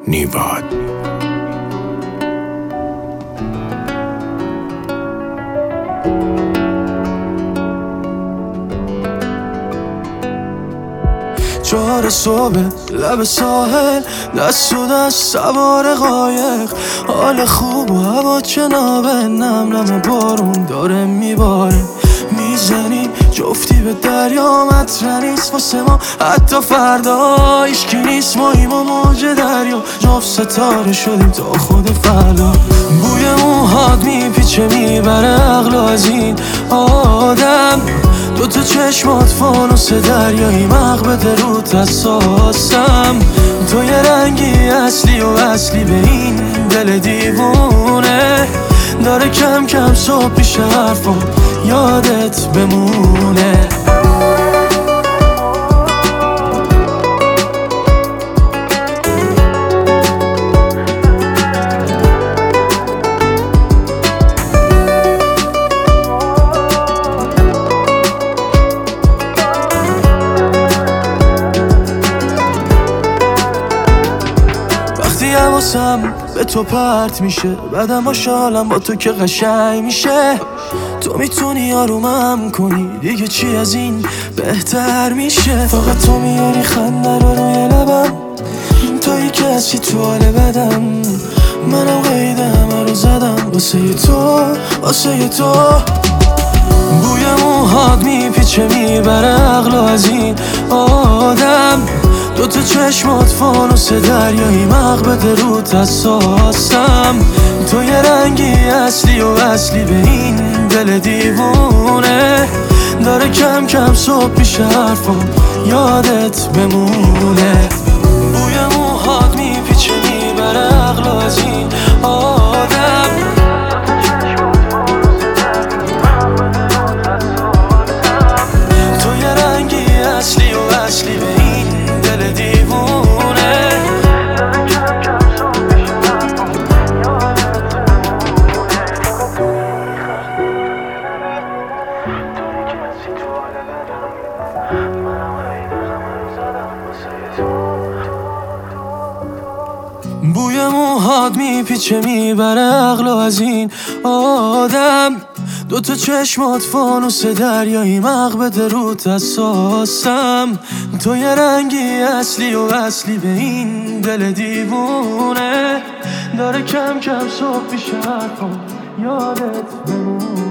نیواد. چهار صبح لب ساحل، دست و دست سوار قایق، حال خوب و هوا جنابه، نم بارون داره میباره، میزنیم جفتی به دریا، مطرح نیست واسه ما حتی فردا، هیچکی نیست ماییم و موج دریا، جفت ستاره شدیم تا خود فردا. بوی موهات میپیچه میبره عقل از این آدم، دوتا چشمات فانوس دریایی، مغبت روت اساسم، تو یه رنگی اصلی و اصلی به این دل دیوونه، داره کم کم صبح پیش حرفا یادت بمونه. حواسم به تو پرت میشه، بعدم حالم با تو که قشنگ میشه، تو میتونی آرومم کنی، دیگه چی از این بهتر میشه، فقط تو میاری خنده رو روی لبم، تویی کسی تو حال بدم، منم قید همه رو زدم واسه تو، واسه تو. بوی موهات میپیچه میبره عقل از این آدم، دوتا چشمات فانوس دریایی، مغبت روت اساسم، تو یه رنگی اصلی و اصلی به این دل دیوونه، داره کم کم صبح پیش حرفا یادت بمونه. بوی موهات میپیچه میبره عقل از این آدم، تو یه رنگی اصلی و اصلی به این دل دیوونه، بوی موهات میپیچه میبره عقل از این آدم، دوتا چشمات فانوس دریایی، مغبت روت اساسم، تو یه رنگی اصلی و اصلی به این دل دیوونه، داره کم کم صبح پیش حرفا یادت بمونه.